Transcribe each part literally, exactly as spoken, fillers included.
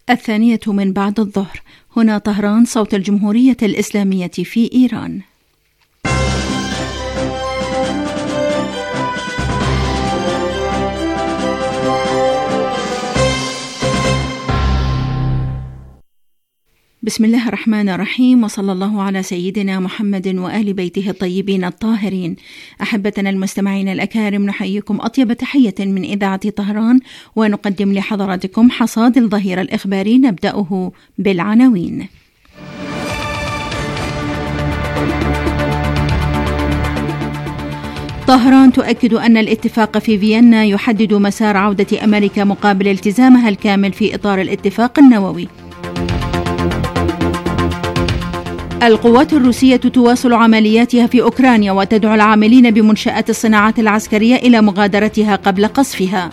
الثانية من بعد الظهر. هنا طهران، صوت الجمهورية الإسلامية في إيران. بسم الله الرحمن الرحيم، وصلى الله على سيدنا محمد وآل بيته الطيبين الطاهرين. أحبتنا المستمعين الأكارم، نحييكم أطيب تحية من إذاعة طهران، ونقدم لحضراتكم حصاد الظهيرة الإخباري، نبدأه بالعناوين. طهران تؤكد أن الاتفاق في فيينا يحدد مسار عودة أمريكا مقابل التزامها الكامل في إطار الاتفاق النووي. القوات الروسية تواصل عملياتها في أوكرانيا وتدعو العاملين بمنشآت الصناعات العسكرية إلى مغادرتها قبل قصفها.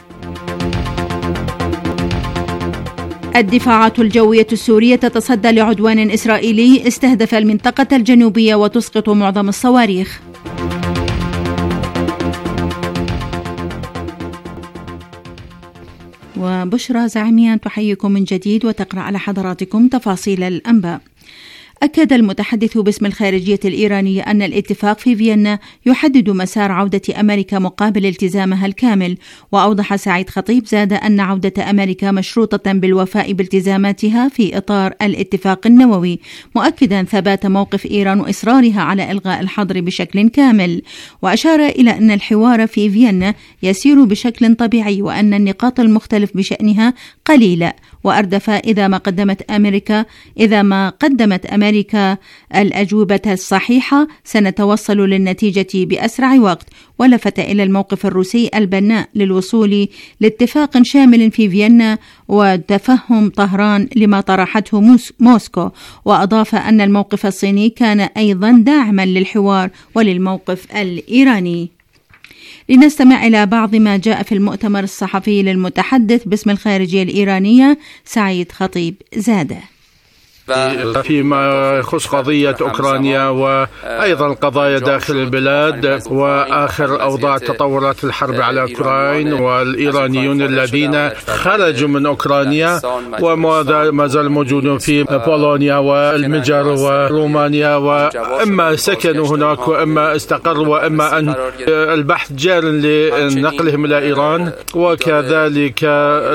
الدفاعات الجوية السورية تتصدى لعدوان إسرائيلي استهدف المنطقة الجنوبية وتسقط معظم الصواريخ. وبشرى زعيميان تحييكم من جديد وتقرأ على حضراتكم تفاصيل الأنباء. أكد المتحدث باسم الخارجية الإيرانية أن الاتفاق في فيينا يحدد مسار عودة أمريكا مقابل التزامها الكامل. وأوضح سعيد خطيب زاد أن عودة أمريكا مشروطة بالوفاء بالتزاماتها في إطار الاتفاق النووي، مؤكدا ثبات موقف إيران وإصرارها على إلغاء الحظر بشكل كامل. وأشار إلى أن الحوار في فيينا يسير بشكل طبيعي، وأن النقاط المختلف بشأنها قليلة. وأردف إذا ما قدمت أمريكا إذا ما قدمت أمريكا الأجوبة الصحيحة سنتوصل للنتيجة بأسرع وقت. ولفت إلى الموقف الروسي البناء للوصول لاتفاق شامل في فيينا وتفهم طهران لما طرحته موسكو. وأضاف أن الموقف الصيني كان أيضا داعما للحوار وللموقف الإيراني. لنستمع إلى بعض ما جاء في المؤتمر الصحفي للمتحدث باسم الخارجية الإيرانية سعيد خطيب زاده. فيما يخص قضية أوكرانيا وأيضا قضايا داخل البلاد وآخر أوضاع تطورات الحرب على أوكرانيا والإيرانيون الذين خرجوا من أوكرانيا وما زال موجودون في بولونيا والمجر ورومانيا، وإما سكنوا هناك وإما استقروا وإما أن البحث جار لنقلهم إلى إيران. وكذلك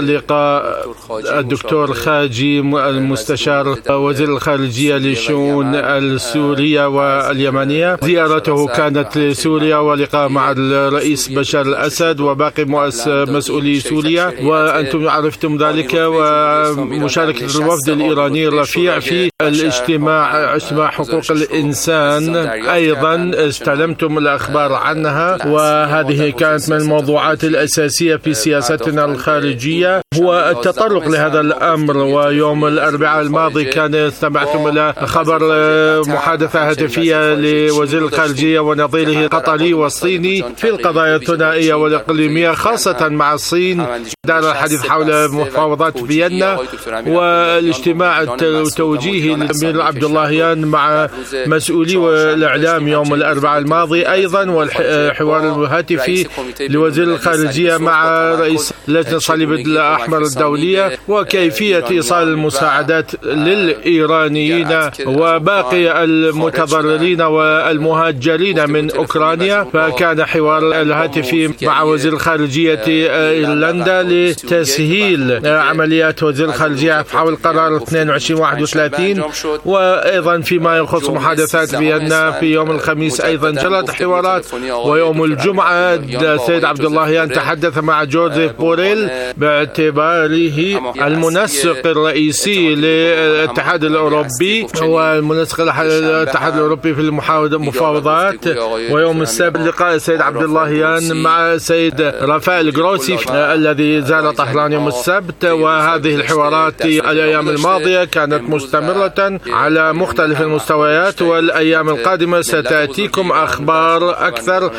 لقاء الدكتور خاجي المستشار وزير الخارجية للشؤون السورية واليمنية، زيارته كانت لسوريا ولقاء مع الرئيس بشار الأسد وباقي مسؤولي سوريا، وأنتم عرفتم ذلك. ومشاركة الوفد الإيراني الرفيع في الاجتماع اجتماع حقوق الإنسان أيضا استلمتم الأخبار عنها، وهذه كانت من الموضوعات الأساسية في سياستنا الخارجية هو التطرق لهذا الأمر. ويوم الأربعاء الماضي كان استمعتم إلى خبر محادثة هاتفية لوزير الخارجية ونظيره القطري والصيني في القضايا الثنائية والإقليمية، خاصة مع الصين. دار الحديث حول مفاوضات فيينا والاجتماع التوجيهي للأمير عبد اللهيان مع مسؤولي الإعلام يوم الأربعاء الماضي، أيضا والحوار الهاتفي لوزير الخارجية مع رئيس لجنة الصليب الأحمر الدولية، وكيفية إيصال المساعدات للإيرانيين وباقي المتضررين والمهاجرين من أوكرانيا. فكان حوار الهاتفي مع وزير الخارجية إيرلندا لتسهيل عمليات وزير الخارجية حول قرار اثنين وعشرين واحد وثلاثين. وأيضا فيما يخص محادثات فيينا في يوم الخميس أيضا جرت حوارات. ويوم الجمعة السيد عبد اللهيان تحدث مع جوزيف بوريل باعتباره المنسق الرئيسي للاتحاد الأوروبي والمنسق الاتحاد الأوروبي في المفاوضات. ويوم السبت لقاء السيد عبد اللهيان مع السيد رافائيل جروسي الذي زار طهران يوم السبت. وهذه الحوارات الأيام الماضية كانت مستمرة على مختلف المستويات، والأيام القادمة ستأتيكم أخبار أكثر.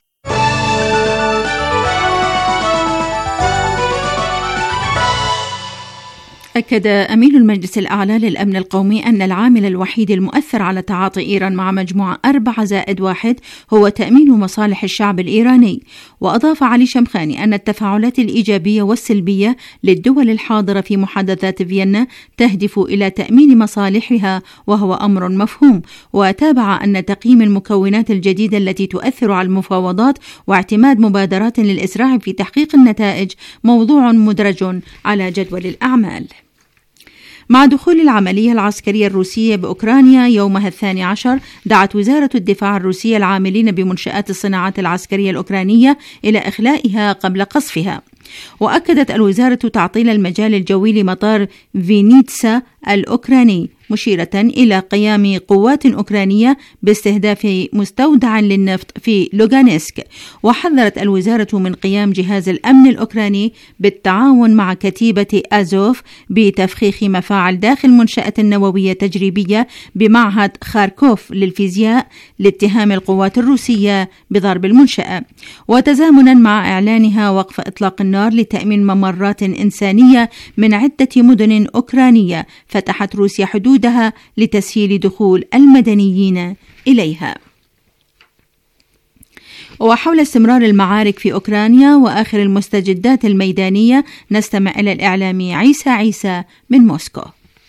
أكد أمين المجلس الأعلى للأمن القومي أن العامل الوحيد المؤثر على تعاطي إيران مع مجموعة أربعة زائد واحد هو تأمين مصالح الشعب الإيراني. وأضاف علي شمخاني أن التفاعلات الإيجابية والسلبية للدول الحاضرة في محادثات فيينا تهدف إلى تأمين مصالحها، وهو أمر مفهوم. وتابع أن تقييم المكونات الجديدة التي تؤثر على المفاوضات واعتماد مبادرات للإسراع في تحقيق النتائج موضوع مدرج على جدول الأعمال. مع دخول العملية العسكرية الروسية بأوكرانيا يومها الثاني عشر، دعت وزارة الدفاع الروسية العاملين بمنشآت الصناعات العسكرية الأوكرانية إلى إخلائها قبل قصفها. وأكدت الوزارة تعطيل المجال الجوي لمطار فينيتسا الأوكراني، مشيرة إلى قيام قوات أوكرانية باستهداف مستودع للنفط في لوغانسك. وحذرت الوزارة من قيام جهاز الأمن الأوكراني بالتعاون مع كتيبة أزوف بتفخيخ مفاعل داخل منشأة نووية تجريبية بمعهد خاركوف للفيزياء لاتهام القوات الروسية بضرب المنشأة، وتزامنا مع إعلانها وقف إطلاق النار لتأمين ممرات إنسانية من عدة مدن أوكرانية فتحت روسيا حدودها لتسهيل دخول المدنيين إليها. وحول استمرار المعارك في أوكرانيا وآخر المستجدات الميدانية نستمع إلى الإعلامي عيسى عيسى من موسكو.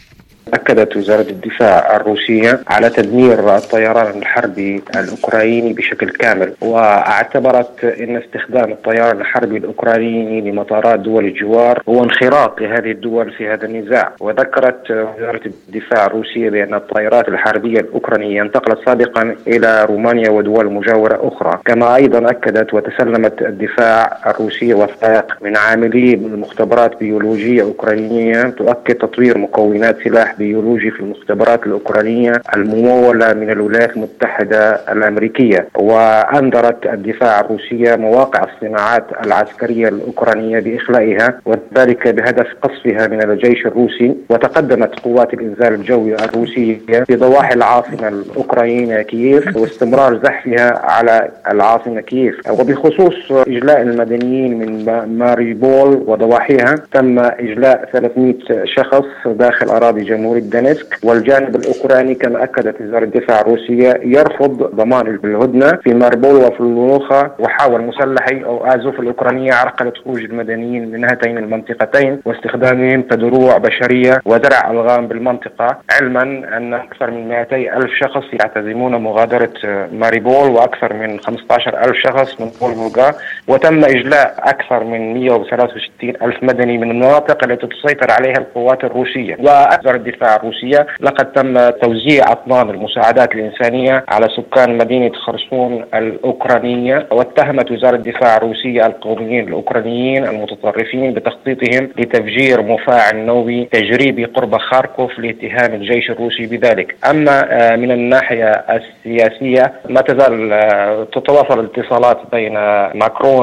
أكدت وزارة الدفاع الروسية على تدمير الطيران الحربي الأوكراني بشكل كامل، واعتبرت أن استخدام الطيران الحربي الأوكراني لمطارات دول الجوار هو انخراط لهذه الدول في هذا النزاع. وذكرت وزارة الدفاع الروسية بأن الطائرات الحربية الأوكرانية انتقلت سابقا إلى رومانيا ودول مجاورة أخرى. كما أيضا أكدت وتسلمت الدفاع الروسية وثائق من عاملي مختبرات بيولوجية أوكرانية تؤكد تطوير مكونات سلاح بيولوجي في المختبرات الأوكرانية الممولة من الولايات المتحدة الأمريكية. وأنذرت الدفاع الروسية مواقع الصناعات العسكرية الأوكرانية بإخلائها، وذلك بهدف قصفها من الجيش الروسي. وتقدمت قوات الإنزال الجوي الروسية في ضواحي العاصمة الأوكرانية كييف واستمرار زحفها على العاصمة كييف. وبخصوص إجلاء المدنيين من ماريبول وضواحيها، تم إجلاء ثلاثمئة شخص داخل أراضي جمهورية دونيتسك. والجانب الأوكراني كما أكدت وزارة الدفاع الروسية يرفض ضمان الهدنة في ماربول وفي اللونوخا. وحاول مسلحي أو آزوف الأوكرانية عرقلة خروج المدنيين من هاتين المنطقتين واستخدامهم كدروع بشرية وزرع ألغام بالمنطقة، علما أن أكثر من مئتي ألف شخص يعتزمون مغادرة ماريبول وأكثر من خمسة عشر ألف شخص من فولغا. وتم إجلاء أكثر من مئة وثلاثة وستين ألف مدني من المناطق التي تسيطر عليها القوات الروسية. وأكثر الدفاع الروسية لقد تم توزيع أطنان المساعدات الإنسانية على سكان مدينة خرسون الأوكرانية. واتهمت وزارة الدفاع الروسية القوميين الأوكرانيين المتطرفين بتخطيطهم لتفجير مفاعل نووي تجريبي قرب خاركوف لاتهام الجيش الروسي بذلك. أما من الناحية السياسية ما تزال تتواصل الاتصالات بين ماكرون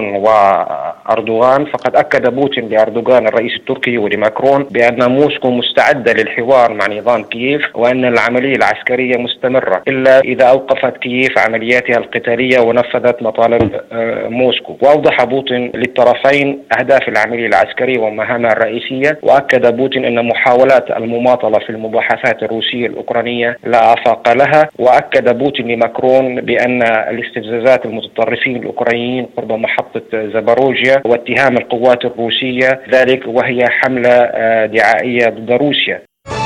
وأردوغان، فقد أكد بوتين لأردوغان الرئيس التركي ولماكرون بأن موسكو مستعدة للحوار مع نظام كييف، وأن العملية العسكرية مستمرة إلا إذا أوقفت كييف عملياتها القتالية ونفذت مطالب موسكو. وأوضح بوتين للطرفين أهداف العملية العسكرية ومهامها الرئيسية. وأكد بوتين أن محاولات المماطلة في المباحثات الروسية الأوكرانية لا آفاق لها. وأكد بوتين لماكرون بأن الاستفزازات المتطرفين الأوكرانيين قرب محطة زاباروجيا واتهام القوات الروسية ذلك وهي حملة دعائية ضد روسيا.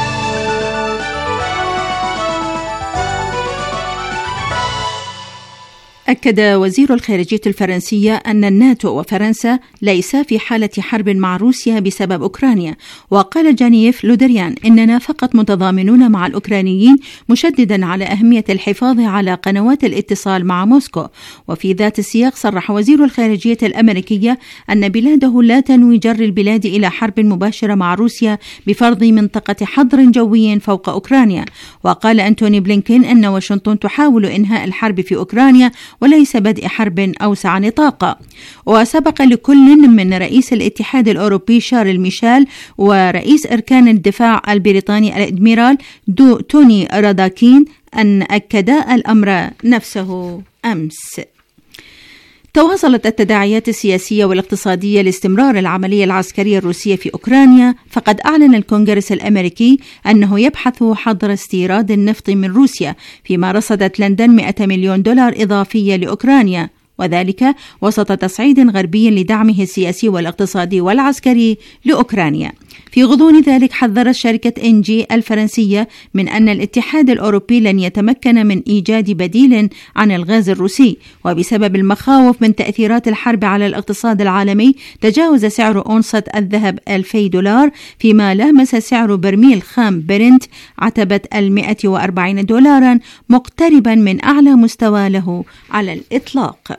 أكد وزير الخارجية الفرنسية أن الناتو وفرنسا ليسا في حالة حرب مع روسيا بسبب أوكرانيا. وقال جانييف لودريان إننا فقط متضامنون مع الأوكرانيين، مشددا على أهمية الحفاظ على قنوات الاتصال مع موسكو. وفي ذات السياق صرح وزير الخارجية الأمريكية أن بلاده لا تنوي جر البلاد إلى حرب مباشرة مع روسيا بفرض منطقة حظر جوي فوق أوكرانيا. وقال أنتوني بلينكين أن واشنطن تحاول إنهاء الحرب في أوكرانيا وليس بدء حرب أوسع نطاقا. وسبق لكل من رئيس الاتحاد الأوروبي شارل ميشيل ورئيس أركان الدفاع البريطاني الأدميرال دو توني راداكين أن أكدا الأمر نفسه أمس. تواصلت التداعيات السياسية والاقتصادية لاستمرار العملية العسكرية الروسية في أوكرانيا، فقد أعلن الكونغرس الأمريكي أنه يبحث حظر استيراد النفط من روسيا، فيما رصدت لندن مئة مليون دولار إضافية لأوكرانيا، وذلك وسط تصعيد غربي لدعمه السياسي والاقتصادي والعسكري لأوكرانيا. في غضون ذلك حذرت شركة إنجي الفرنسية من أن الاتحاد الأوروبي لن يتمكن من إيجاد بديل عن الغاز الروسي، وبسبب المخاوف من تأثيرات الحرب على الاقتصاد العالمي تجاوز سعر أونصة الذهب ألفي دولار، فيما لامس سعر برميل خام برنت عتبة المئة وأربعين دولارا، مقتربا من أعلى مستوى له على الإطلاق.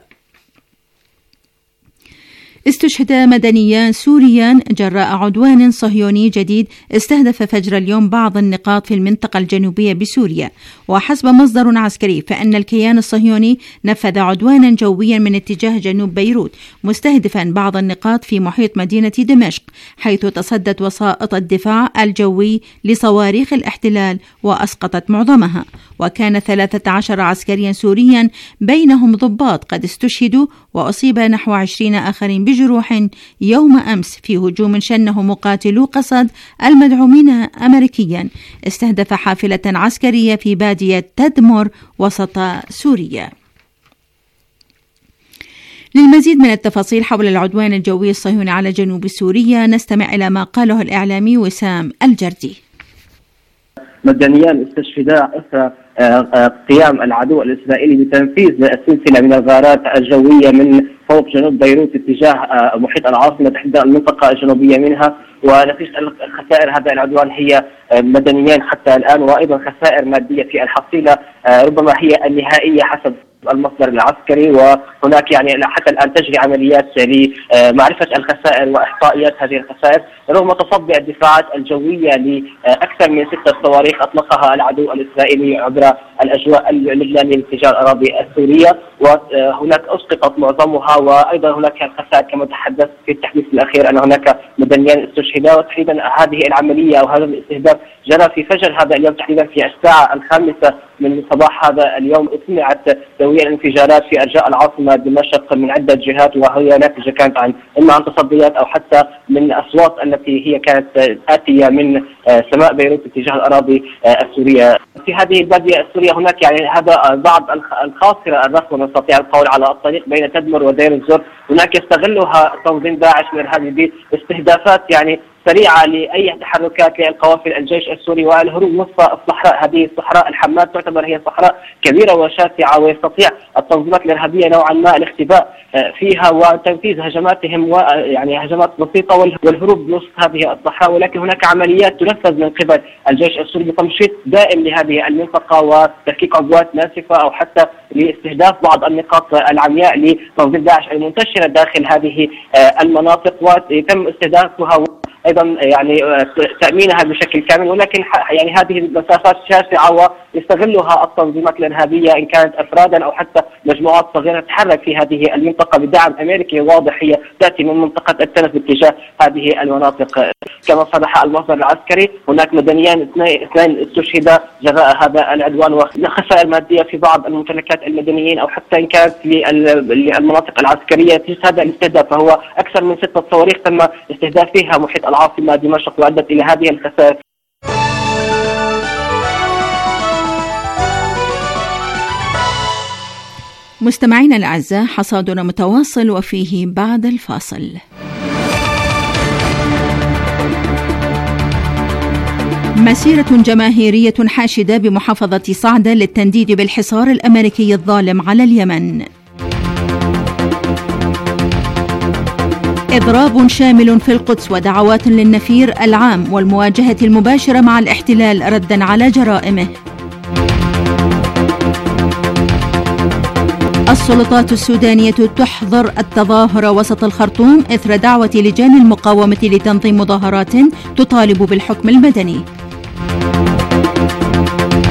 استشهد مدنيان سوريان جراء عدوان صهيوني جديد استهدف فجر اليوم بعض النقاط في المنطقة الجنوبية بسوريا. وحسب مصدر عسكري فإن الكيان الصهيوني نفذ عدوانا جويا من اتجاه جنوب بيروت مستهدفا بعض النقاط في محيط مدينة دمشق، حيث تصدت وسائط الدفاع الجوي لصواريخ الاحتلال وأسقطت معظمها. وكان ثلاثة عشر عسكريا سوريا بينهم ضباط قد استشهدوا، وأصيب نحو عشرين آخرين بجروح يوم أمس في هجوم شنه مقاتلو قسد المدعومين أمريكيا استهدف حافلة عسكرية في بادية تدمر وسط سوريا. للمزيد من التفاصيل حول العدوان الجوي الصهيوني على جنوب سوريا نستمع إلى ما قاله الإعلامي وسام الجردي. مدنيان استشهدا اثر قيام العدو الاسرائيلي بتنفيذ سلسله من الغارات الجويه من فوق جنوب بيروت اتجاه محيط العاصمه تحديدا المنطقه الجنوبيه منها. ونتيجه الخسائر هذا العدوان هي مدنيان حتى الان، وايضا خسائر ماديه في الحصيله ربما هي النهائيه حسب المصدر العسكري. وهناك يعني حتى الان تجري عمليات لمعرفه الخسائر واحصائيات هذه الخسائر، رغم تصدي الدفاعات الجويه لاكثر من ستة صواريخ اطلقها العدو الاسرائيلي عبر الاجواء اللبنانيه لاتجاه الاراضي السوريه، وهناك اسقطت معظمها. وايضا هناك الخسائر كما تحدثت في التحديث الاخير ان هناك مدنيان استشهدا. وتحديدا هذه العمليه او هذا الاستهداف جرى في فجر هذا اليوم تحديدا في الساعه الخامسه من صباح هذا اليوم. سمعت دوية الانفجارات في ارجاء العاصمه دمشق من عده جهات، وهي ناتجه كانت عن اما عن تصديات او حتى من اصوات التي هي كانت اتيه من سماء بيروت اتجاه الاراضي السوريه. في هذه الباديه السوريه هناك يعني هذا بعض الخاصره الرسم نستطيع القول على الطريق بين تدمر ودير الزور، هناك يستغلها تنظيم داعش الارهابي باستهدافات يعني سريعه لاي تحركات للقوافل الجيش السوري والهروب نصف الصحراء. هذه الصحراء الحماد تعتبر هي صحراء كبيره وشاسعه، ويستطيع التنظيمات الارهابيه نوعا ما الاختباء فيها وتنفيذ هجماتهم ويعني هجمات بسيطه والهروب نصف هذه الصحراء. ولكن هناك عمليات تنفذ من قبل الجيش السوري بتمشيط دائم لهذه المنطقه وتفكيك عبوات ناسفه او حتى لاستهداف بعض النقاط العمياء لتنظيم داعش المنتشره داخل هذه المناطق، ويتم استهدافها ايضا يعني تامينها بشكل كامل. ولكن يعني هذه المسافات شاسعه ويستغلها التنظيمات الارهابيه ان كانت افرادا او حتى مجموعات صغيره تتحرك في هذه المنطقه بدعم امريكي واضح، هي تاتي من منطقه التنس باتجاه هذه المناطق. كما صرح المصدر العسكري هناك مدنيان اثنين استشهدا جراء هذا العدوان، وخسائر ماديه في بعض الممتلكات المدنيين او حتى ان كانت للمناطق العسكريه. في هذا الاستهداف فهو اكثر من ستة صواريخ تم استهداف فيها محيط العاصمه دمشق وادت الى هذه الخسائر. مستمعينا الأعزاء، حصادنا متواصل وفيه بعد الفاصل. مسيرة جماهيرية حاشدة بمحافظة صعدة للتنديد بالحصار الأمريكي الظالم على اليمن. إضراب شامل في القدس ودعوات للنفير العام والمواجهة المباشرة مع الاحتلال ردا على جرائمه. السلطات السودانية تحظر التظاهر وسط الخرطوم إثر دعوة لجان المقاومة لتنظيم مظاهرات تطالب بالحكم المدني.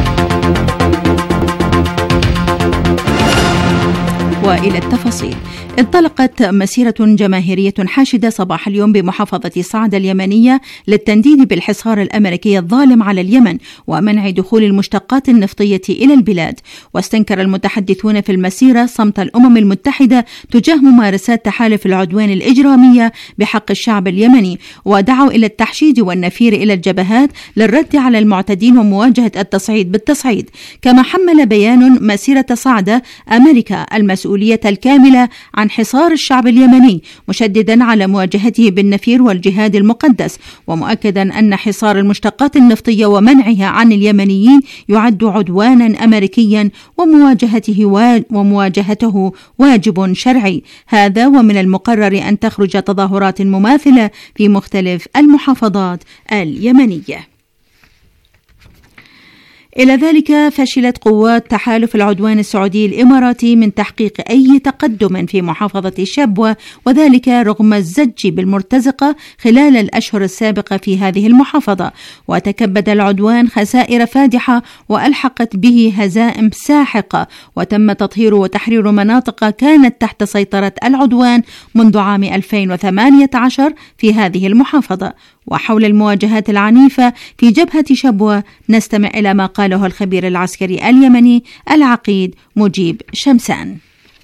وإلى التفاصيل. انطلقت مسيرة جماهيرية حاشدة صباح اليوم بمحافظة صعدة اليمنية للتنديد بالحصار الأمريكي الظالم على اليمن ومنع دخول المشتقات النفطية إلى البلاد. واستنكر المتحدثون في المسيرة صمت الأمم المتحدة تجاه ممارسات تحالف العدوان الإجرامية بحق الشعب اليمني، ودعوا إلى التحشيد والنفير إلى الجبهات للرد على المعتدين ومواجهة التصعيد بالتصعيد. كما حمل بيان مسيرة صعدة أمريكا المسؤولية الكاملة عن حصار الشعب اليمني، مشددا على مواجهته بالنفير والجهاد المقدس، ومؤكدا أن حصار المشتقات النفطية ومنعها عن اليمنيين يعد عدوانا أمريكيا ومواجهته ومواجهته واجب شرعي. هذا ومن المقرر أن تخرج تظاهرات مماثلة في مختلف المحافظات اليمنية. إلى ذلك فشلت قوات تحالف العدوان السعودي الإماراتي من تحقيق أي تقدم في محافظة شبوة، وذلك رغم الزج بالمرتزقة خلال الأشهر السابقة في هذه المحافظة. وتكبد العدوان خسائر فادحة وألحقت به هزائم ساحقة، وتم تطهير وتحرير مناطق كانت تحت سيطرة العدوان منذ عام ألفين وثمانية عشر في هذه المحافظة. وحول المواجهات العنيفة في جبهة شبوة نستمع إلى ما قاله الخبير العسكري اليمني العقيد مجيب شمسان.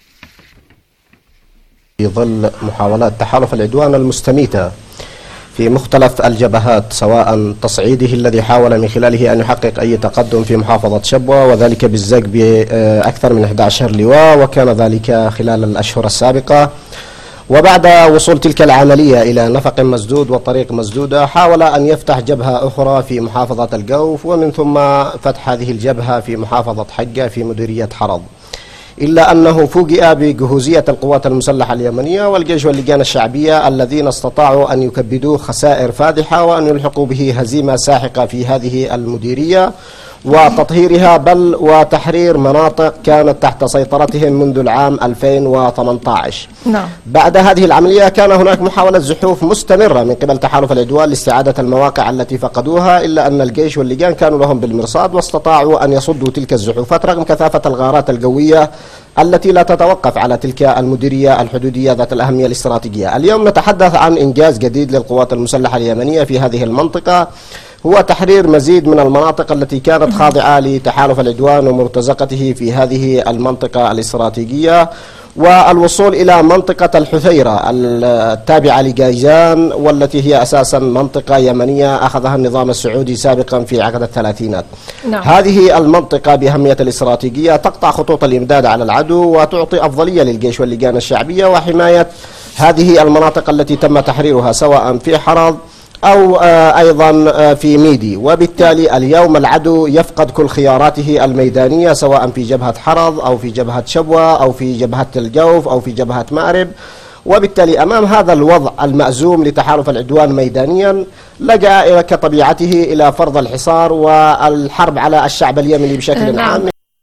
في ظل محاولات تحالف العدوان المستميتة في مختلف الجبهات، سواء تصعيده الذي حاول من خلاله أن يحقق أي تقدم في محافظة شبوة، وذلك بالزق بأكثر من أحد عشر لواء، وكان ذلك خلال الأشهر السابقة. وبعد وصول تلك العملية إلى نفق مسدود وطريق مسدودة، حاول أن يفتح جبهة أخرى في محافظة الجوف، ومن ثم فتح هذه الجبهة في محافظة حقة في مديرية حرض، إلا أنه فوجئ بجهوزية القوات المسلحة اليمنية والجيش واللجان الشعبية الذين استطاعوا أن يكبدوا خسائر فادحة وأن يلحقوا به هزيمة ساحقة في هذه المديرية وتطهيرها، بل وتحرير مناطق كانت تحت سيطرتهم منذ العام ألفين وثمانية عشر. نعم. بعد هذه العملية كان هناك محاولة زحوف مستمرة من قبل تحالف العدوان لاستعادة المواقع التي فقدوها، إلا أن الجيش واللجان كانوا لهم بالمرصاد واستطاعوا أن يصدوا تلك الزحوفات رغم كثافة الغارات الجوية التي لا تتوقف على تلك المديرية الحدودية ذات الأهمية الاستراتيجية. اليوم نتحدث عن إنجاز جديد للقوات المسلحة اليمنية في هذه المنطقة، هو تحرير مزيد من المناطق التي كانت خاضعة لتحالف العدوان ومرتزقته في هذه المنطقة الاستراتيجية، والوصول إلى منطقة الحثيرة التابعة لجيزان، والتي هي أساسا منطقة يمنية أخذها النظام السعودي سابقا في عقد الثلاثينات. نعم. هذه المنطقة بأهمية الاستراتيجية تقطع خطوط الإمداد على العدو وتعطي أفضلية للجيش واللجان الشعبية وحماية هذه المناطق التي تم تحريرها سواء في حرض أو أيضا في ميدي. وبالتالي اليوم العدو يفقد كل خياراته الميدانية سواء في جبهة حرض أو في جبهة شبوة أو في جبهة الجوف أو في جبهة مأرب. وبالتالي أمام هذا الوضع المأزوم لتحالف العدوان ميدانيا، لجأ كطبيعته إلى فرض الحصار والحرب على الشعب اليمني بشكل عام.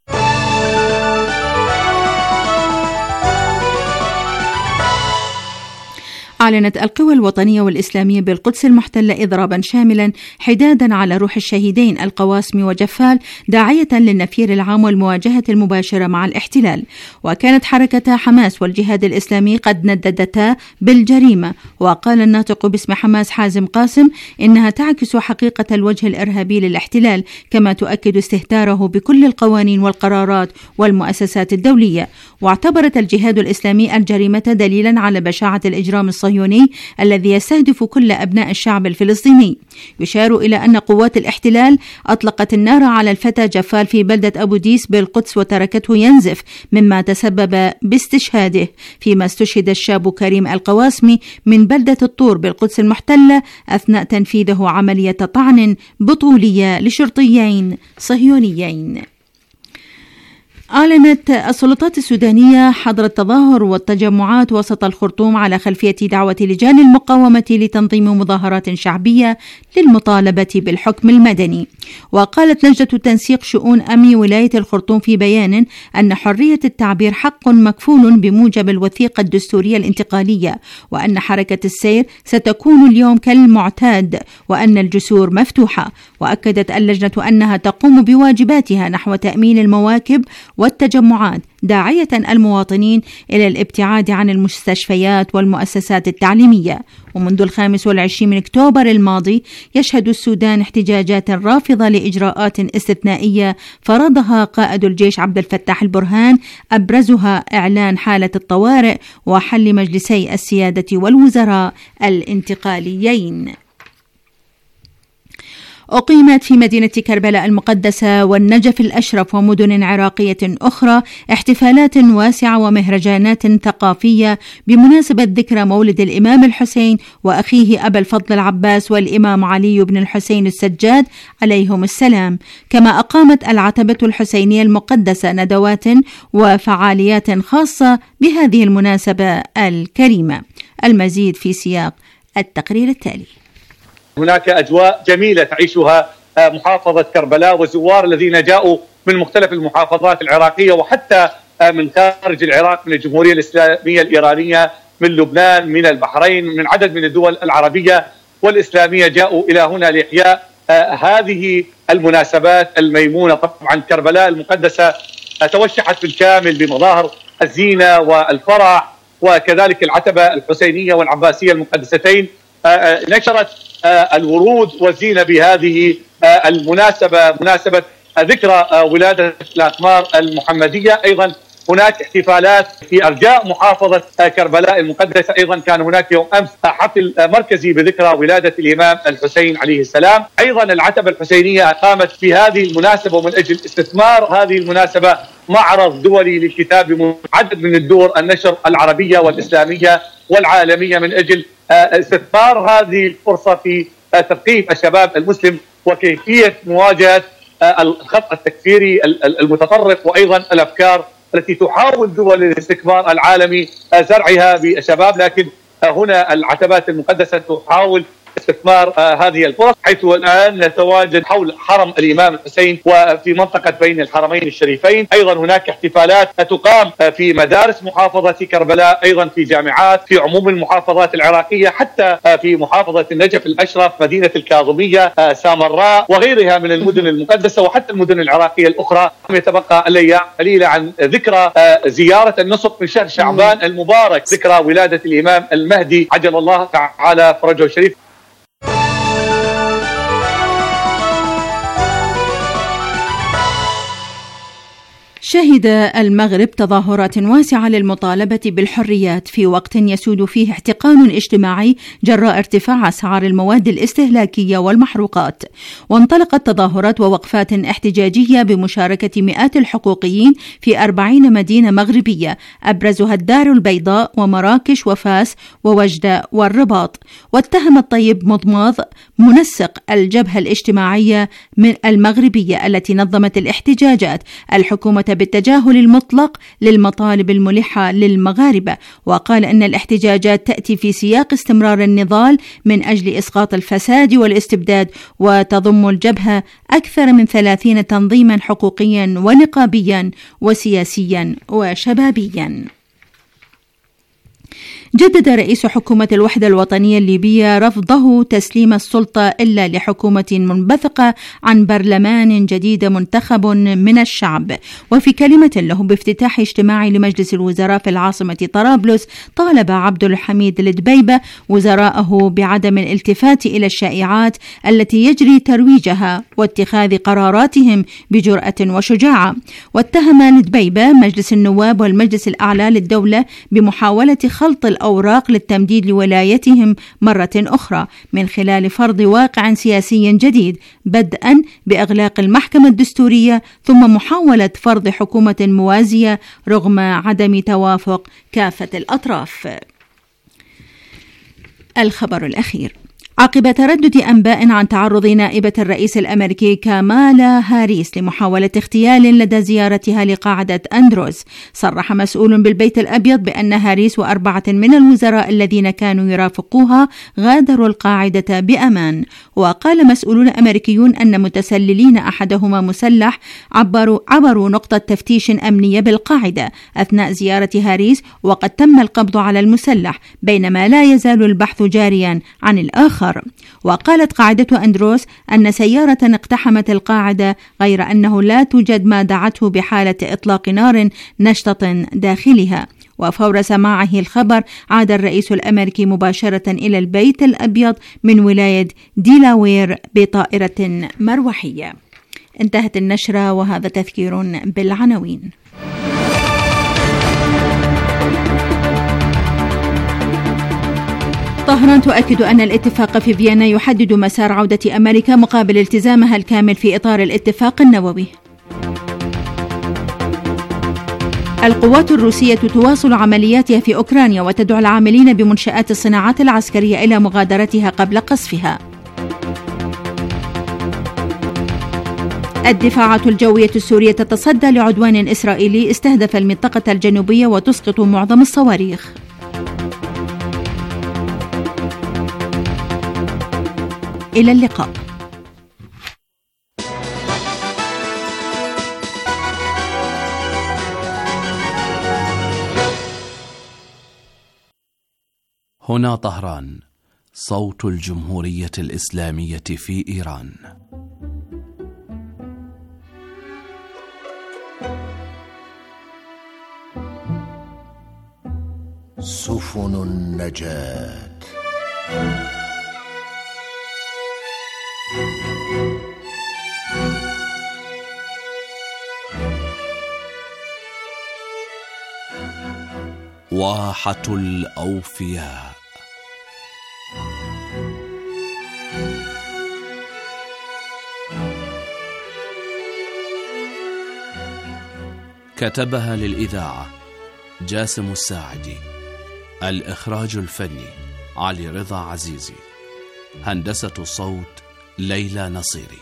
أعلنت القوى الوطنية والإسلامية بالقدس المحتلة إضرابا شاملا حدادا على روح الشهيدين القواسمي وجفال، داعية للنفير العام والمواجهة المباشرة مع الاحتلال. وكانت حركة حماس والجهاد الإسلامي قد نددتا بالجريمة. وقال الناطق باسم حماس حازم قاسم إنها تعكس حقيقة الوجه الإرهابي للاحتلال، كما تؤكد استهتاره بكل القوانين والقرارات والمؤسسات الدولية. واعتبرت الجهاد الإسلامي الجريمة دليلا على بشاعة الإجرام الصهيوني الذي يستهدف كل أبناء الشعب الفلسطيني. يشار إلى أن قوات الاحتلال أطلقت النار على الفتى جفال في بلدة أبو ديس بالقدس وتركته ينزف، مما تسبب باستشهاده، فيما استشهد الشاب كريم القواسمي من بلدة الطور بالقدس المحتلة أثناء تنفيذه عملية طعن بطولية لشرطيين صهيونيين. أعلنت السلطات السودانية حظر التظاهر والتجمعات وسط الخرطوم على خلفية دعوة لجان المقاومة لتنظيم مظاهرات شعبية للمطالبة بالحكم المدني. وقالت لجنة تنسيق شؤون أمن ولاية الخرطوم في بيان أن حرية التعبير حق مكفول بموجب الوثيقة الدستورية الانتقالية، وأن حركة السير ستكون اليوم كالمعتاد، وأن الجسور مفتوحة. وأكدت اللجنة أنها تقوم بواجباتها نحو تأمين المواكب والتجمعات، داعية المواطنين إلى الابتعاد عن المستشفيات والمؤسسات التعليمية. ومنذ الخامس والعشرين من أكتوبر الماضي يشهد السودان احتجاجات رافضة لإجراءات استثنائية فرضها قائد الجيش عبد الفتاح البرهان، أبرزها إعلان حالة الطوارئ وحل مجلسي السيادة والوزراء الانتقاليين. أقيمت في مدينة كربلاء المقدسة والنجف الأشرف ومدن عراقية أخرى احتفالات واسعة ومهرجانات ثقافية بمناسبة ذكرى مولد الإمام الحسين وأخيه أبا الفضل العباس والإمام علي بن الحسين السجاد عليهم السلام. كما أقامت العتبة الحسينية المقدسة ندوات وفعاليات خاصة بهذه المناسبة الكريمة. المزيد في سياق التقرير التالي. هناك أجواء جميلة تعيشها محافظة كربلاء وزوار الذين جاءوا من مختلف المحافظات العراقية وحتى من خارج العراق، من الجمهورية الإسلامية الإيرانية، من لبنان، من البحرين، من عدد من الدول العربية والإسلامية جاءوا إلى هنا لإحياء هذه المناسبات الميمونة. طبعا كربلاء المقدسة توشحت بالكامل بمظاهر الزينة والفرح، وكذلك العتبة الحسينية والعباسية المقدستين نشرت الورود والزينة بهذه المناسبة، مناسبة ذكرى ولادة الأقمار المحمدية. أيضا هناك احتفالات في أرجاء محافظة كربلاء المقدسة. أيضا كان هناك يوم أمس حفل مركزي بذكرى ولادة الإمام الحسين عليه السلام. أيضا العتبة الحسينية قامت في هذه المناسبة ومن أجل استثمار هذه المناسبة معرض دولي للكتاب بمعدد عدد من الدور النشر العربية والإسلامية والعالمية من أجل استثمار هذه الفرصة في تثقيف الشباب المسلم وكيفية مواجهة الخط التكفيري المتطرف وأيضا الأفكار التي تحاول دول الاستكبار العالمي زرعها بالشباب. لكن هنا العتبات المقدسة تحاول استثمار هذه الفرص، حيث الآن نتواجد حول حرم الإمام الحسين وفي منطقة بين الحرمين الشريفين. أيضا هناك احتفالات تقام في مدارس محافظة كربلاء، أيضا في جامعات في عموم المحافظات العراقية، حتى في محافظة النجف الأشرف، مدينة الكاظمية، سامراء وغيرها من المدن المقدسة وحتى المدن العراقية الأخرى. يتبقى الأيام قليلة عن ذكرى زيارة النصف من شهر شعبان المبارك، ذكرى ولادة الإمام المهدي عجل الله تعالى فرجه الشريف. شهد المغرب تظاهرات واسعة للمطالبة بالحريات في وقت يسود فيه احتقان اجتماعي جراء ارتفاع أسعار المواد الاستهلاكية والمحروقات. وانطلقت تظاهرات ووقفات احتجاجية بمشاركة مئات الحقوقيين في أربعين مدينة مغربية، أبرزها الدار البيضاء ومراكش وفاس ووجدة والرباط. واتهم الطيب مضماض منسق الجبهة الاجتماعية من المغربية التي نظمت الاحتجاجات الحكومة بالتجاهل المطلق للمطالب الملحة للمغاربة، وقال أن الاحتجاجات تأتي في سياق استمرار النضال من أجل إسقاط الفساد والاستبداد، وتضم الجبهة أكثر من ثلاثين تنظيما حقوقيا ونقابيا وسياسيا وشبابيا. جدد رئيس حكومة الوحدة الوطنية الليبية رفضه تسليم السلطة إلا لحكومة منبثقة عن برلمان جديد منتخب من الشعب. وفي كلمة له بافتتاح اجتماع لمجلس الوزراء في العاصمة طرابلس، طالب عبد الحميد الدبيبة وزراءه بعدم الالتفات إلى الشائعات التي يجري ترويجها واتخاذ قراراتهم بجرأة وشجاعة. واتهم الدبيبة مجلس النواب والمجلس الأعلى للدولة بمحاولة خلط الأوراق للتمديد لولايتهم مرة أخرى من خلال فرض واقع سياسي جديد، بدءا بإغلاق المحكمة الدستورية ثم محاولة فرض حكومة موازية رغم عدم توافق كافة الأطراف. الخبر الأخير: عقب تردد أنباء عن تعرض نائبة الرئيس الأمريكي كامالا هاريس لمحاولة اغتيال لدى زيارتها لقاعدة أندروز، صرح مسؤول بالبيت الأبيض بأن هاريس وأربعة من الوزراء الذين كانوا يرافقوها غادروا القاعدة بأمان. وقال مسؤولون أمريكيون أن متسللين أحدهما مسلح عبروا, عبروا نقطة تفتيش أمنية بالقاعدة أثناء زيارة هاريس، وقد تم القبض على المسلح، بينما لا يزال البحث جاريا عن الآخر. آخر. وقالت قاعدة أندروس أن سيارة اقتحمت القاعدة، غير أنه لا توجد ما دعته بحالة إطلاق نار نشطة داخلها. وفور سماعه الخبر عاد الرئيس الأمريكي مباشرة إلى البيت الأبيض من ولاية ديلاوير بطائرة مروحية. انتهت النشرة، وهذا تذكير بالعناوين. طهران تؤكد أن الاتفاق في فيينا يحدد مسار عودة أمريكا مقابل التزامها الكامل في إطار الاتفاق النووي. القوات الروسية تواصل عملياتها في أوكرانيا وتدعو العاملين بمنشآت الصناعات العسكرية إلى مغادرتها قبل قصفها. الدفاعات الجوية السورية تتصدى لعدوان إسرائيلي استهدف المنطقة الجنوبية وتسقط معظم الصواريخ. إلى اللقاء. هنا طهران، صوت الجمهورية الإسلامية في إيران. سفن النجاة. واحة الأوفياء. كتبها للإذاعة جاسم الساعدي. الإخراج الفني علي رضا عزيزي. هندسة الصوت ليلى نصيري.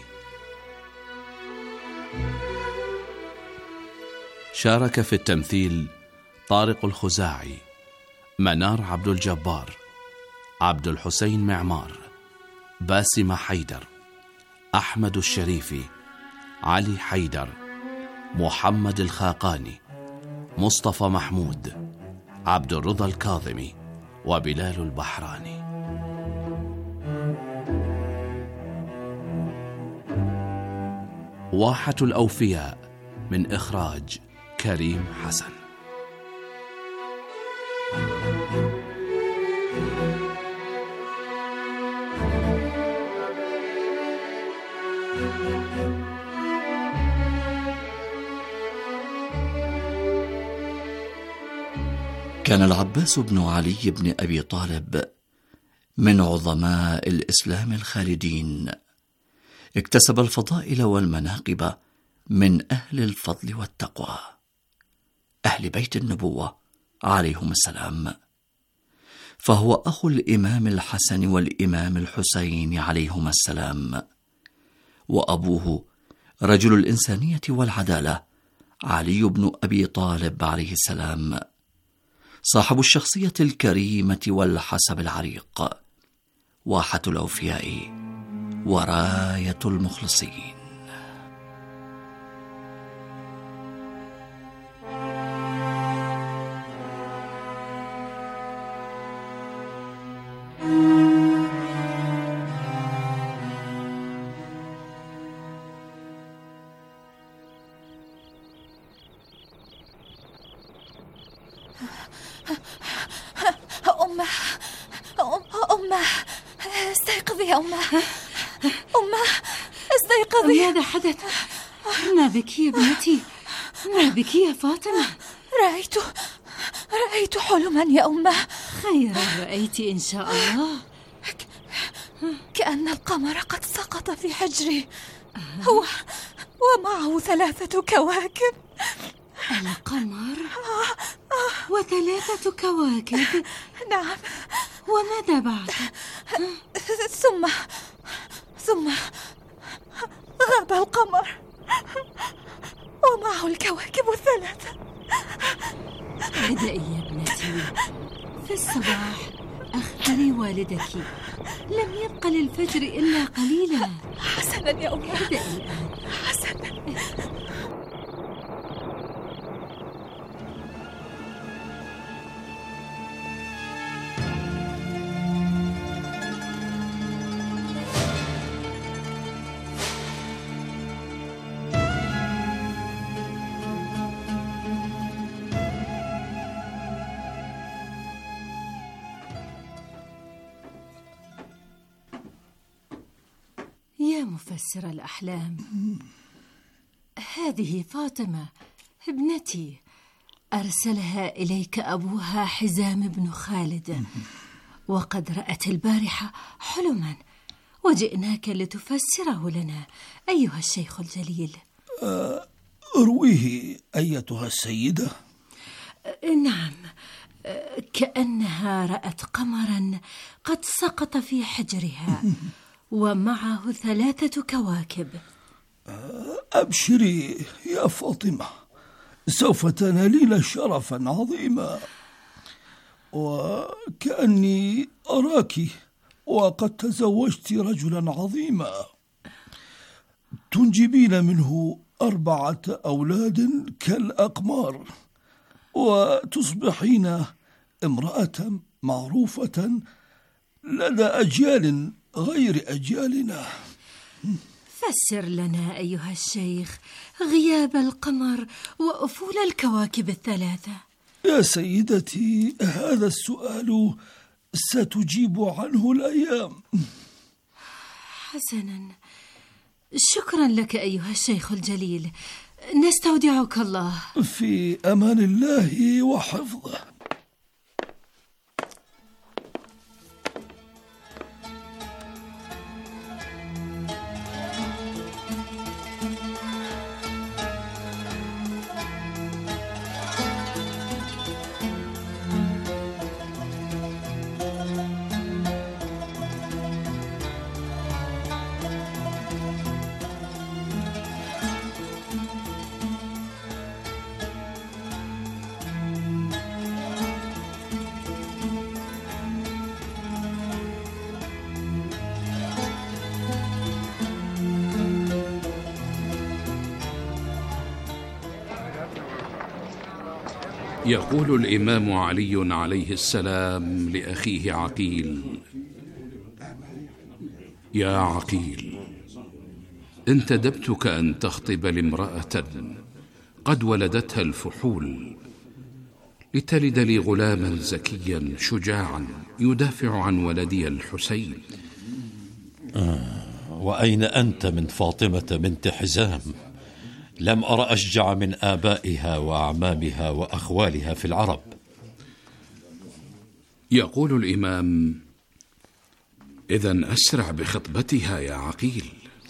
شارك في التمثيل طارق الخزاعي، منار عبد الجبار، عبد الحسين معمار، باسم حيدر، أحمد الشريفي، علي حيدر، محمد الخاقاني، مصطفى محمود، عبد الرضا الكاظمي، وبلال البحراني. واحة الأوفياء من إخراج كريم حسن. كان العباس بن علي بن أبي طالب من عظماء الإسلام الخالدين، اكتسب الفضائل والمناقب من أهل الفضل والتقوى، أهل بيت النبوة عليهم السلام، فهو أخو الإمام الحسن والإمام الحسين عليهما السلام، وأبوه رجل الإنسانية والعدالة علي بن أبي طالب عليه السلام، صاحب الشخصية الكريمة والحسب العريق، واحة الأوفياء وراية المخلصين. أمه أمه استيقظي يا أمه. أمه استيقظي. ماذا حدث؟ ما بك يا ابنتي؟ ما بك يا فاطمة؟ رأيت رأيت حلما يا أمه. خيرا رأيت إن شاء الله. كأن القمر قد سقط في حجري هو ومعه ثلاثة كواكب. القمر وثلاثة كواكب؟ نعم. وماذا بعد؟ ثم ثم غاب القمر ومعه الكواكب الثلاثة. اهدئي يا ابنتي، في الصباح أخبري والدك، لم يبق للفجر إلا قليلا. حسنا يا أمي، اهدئي الآن. حسنا. يا مفسر الأحلام، هذه فاطمة ابنتي، أرسلها إليك أبوها حزام بن خالد، وقد رأت البارحة حلما، وجئناك لتفسره لنا أيها الشيخ الجليل. أرويه أيتها السيدة. نعم، كأنها رأت قمرا قد سقط في حجرها ومعه ثلاثة كواكب. أبشري يا فاطمة، سوف تنالين شرفا عظيما، وكأني أراك وقد تزوجت رجلا عظيما تنجبين منه أربعة أولاد كالأقمار، وتصبحين امرأة معروفة لدى أجيال غير أجيالنا. فسر لنا أيها الشيخ غياب القمر وأفول الكواكب الثلاثة. يا سيدتي، هذا السؤال ستجيب عنه الأيام. حسنا، شكرا لك أيها الشيخ الجليل، نستودعك الله. في أمان الله وحفظه. يقول الإمام علي عليه السلام لأخيه عقيل: يا عقيل، انتدبتك أن تخطب لامرأة قد ولدتها الفحول، لتلد لي غلاما زكيا شجاعا يدافع عن ولدي الحسين. آه، وأين أنت من فاطمة بنت حزام؟ لم أرى أشجع من آبائها وأعمامها وأخوالها في العرب. يقول الإمام: إذن أسرع بخطبتها يا عقيل.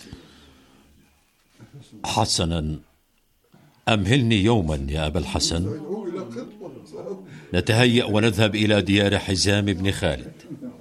حسنا، أمهلني يوما يا أبا الحسن، نتهيأ ونذهب إلى ديار حزام بن خالد.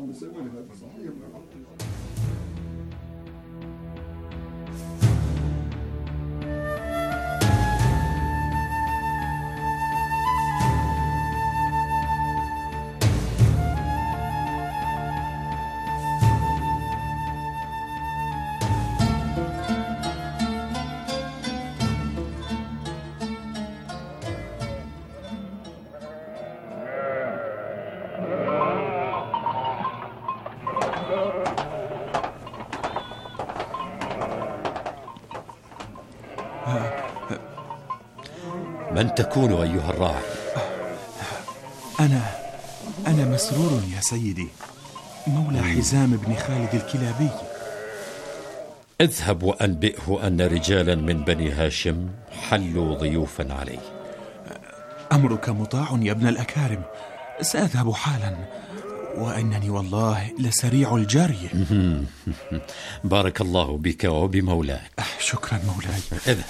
من تكون أيها الراعي؟ أنا أنا مسرور يا سيدي، مولى حزام بن خالد الكلابي. اذهب وأنبئه أن رجالا من بني هاشم حلوا ضيوفا عليه. أمرك مطاع يا ابن الأكارم، سأذهب حالا، وإنني والله لسريع الجري. بارك الله بك وبمولاك. شكرا مولاي. اذهب.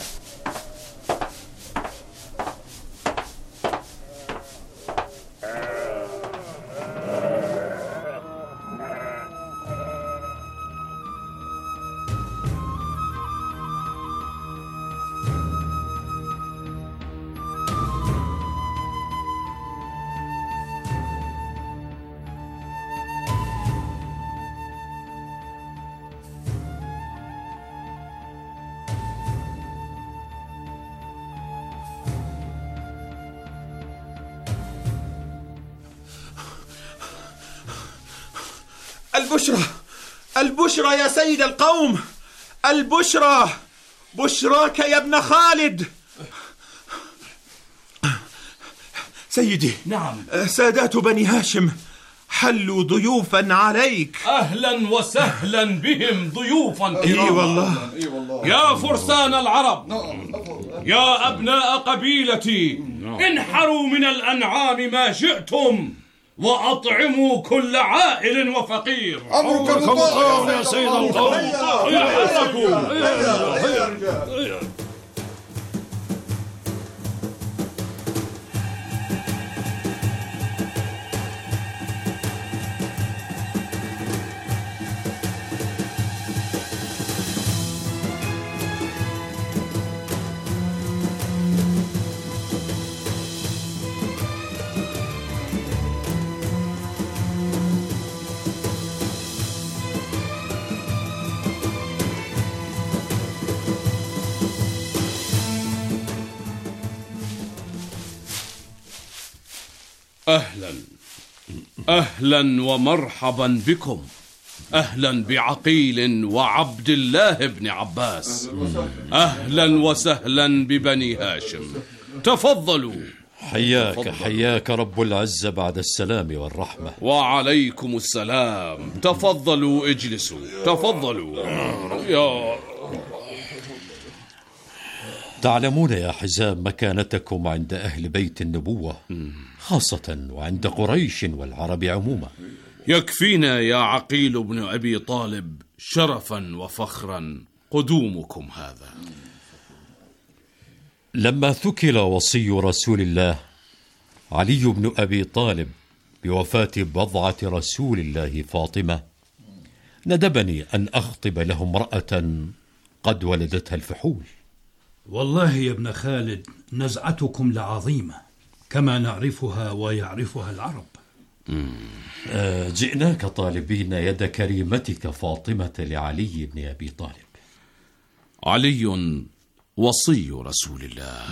البشرى البشرى يا سيد القوم، البشرى، بشراك يا ابن خالد. سيدي. نعم. سادات بني هاشم حلوا ضيوفا عليك. أهلا وسهلا بهم ضيوفا إي والله. يا فرسان العرب، يا أبناء قبيلتي، انحروا من الأنعام ما شئتم وأطعموا كل عائل وفقير. أمركم مطاع يا سيد القوم. أهلا أهلا ومرحبا بكم. أهلا بعقيل وعبد الله بن عباس. أهلا وسهلا ببني هاشم. تفضلوا. حياك تفضل. حياك رب العزة بعد السلام والرحمة. وعليكم السلام. تفضلوا اجلسوا. تفضلوا. يا تعلمون يا حزام مكانتكم عند أهل بيت النبوة، خاصة وعند قريش والعرب عموما. يكفينا يا عقيل بن أبي طالب شرفا وفخرا قدومكم هذا. لما ثكل وصي رسول الله علي بن أبي طالب بوفاة بضعة رسول الله فاطمة، ندبني أن أخطب له امرأة قد ولدتها الفحول. والله يا ابن خالد نزعتكم لعظيمة كما نعرفها ويعرفها العرب. آه جئناك طالبين يد كريمتك فاطمة لعلي بن أبي طالب. علي وصي رسول الله